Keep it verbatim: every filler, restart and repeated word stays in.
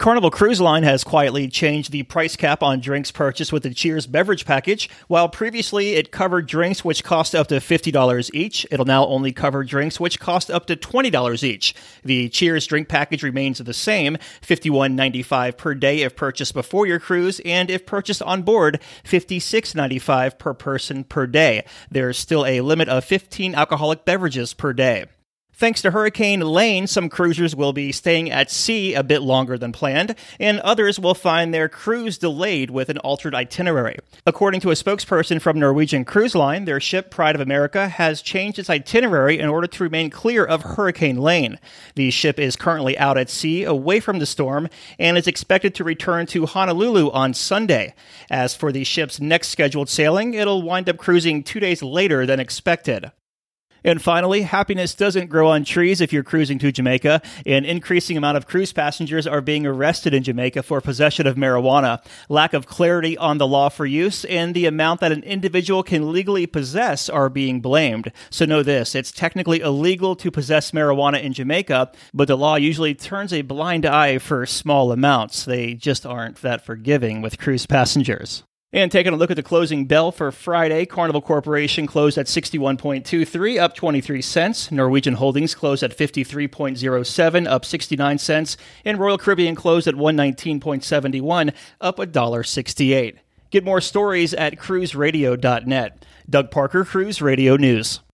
Carnival Cruise Line has quietly changed the price cap on drinks purchased with the Cheers beverage package. While previously it covered drinks which cost up to fifty dollars each, it'll now only cover drinks which cost up to twenty dollars each. The Cheers drink package remains the same, fifty-one ninety-five per day if purchased before your cruise, and if purchased on board, fifty-six ninety-five per person per day. There's still a limit of fifteen alcoholic beverages per day. Thanks to Hurricane Lane, some cruisers will be staying at sea a bit longer than planned, and others will find their cruise delayed with an altered itinerary. According to a spokesperson from Norwegian Cruise Line, their ship Pride of America has changed its itinerary in order to remain clear of Hurricane Lane. The ship is currently out at sea, away from the storm, and is expected to return to Honolulu on Sunday. As for the ship's next scheduled sailing, it'll wind up cruising two days later than expected. And finally, happiness doesn't grow on trees if you're cruising to Jamaica. An increasing amount of cruise passengers are being arrested in Jamaica for possession of marijuana. Lack of clarity on the law for use and the amount that an individual can legally possess are being blamed. So know this, it's technically illegal to possess marijuana in Jamaica, but the law usually turns a blind eye for small amounts. They just aren't that forgiving with cruise passengers. And taking a look at the closing bell for Friday, Carnival Corporation closed at sixty-one point two three, up twenty-three cents. Norwegian Holdings closed at fifty-three point zero seven, up sixty-nine cents. And Royal Caribbean closed at one nineteen point seven one, up one dollar sixty-eight. Get more stories at cruise radio dot net. Doug Parker, Cruise Radio News.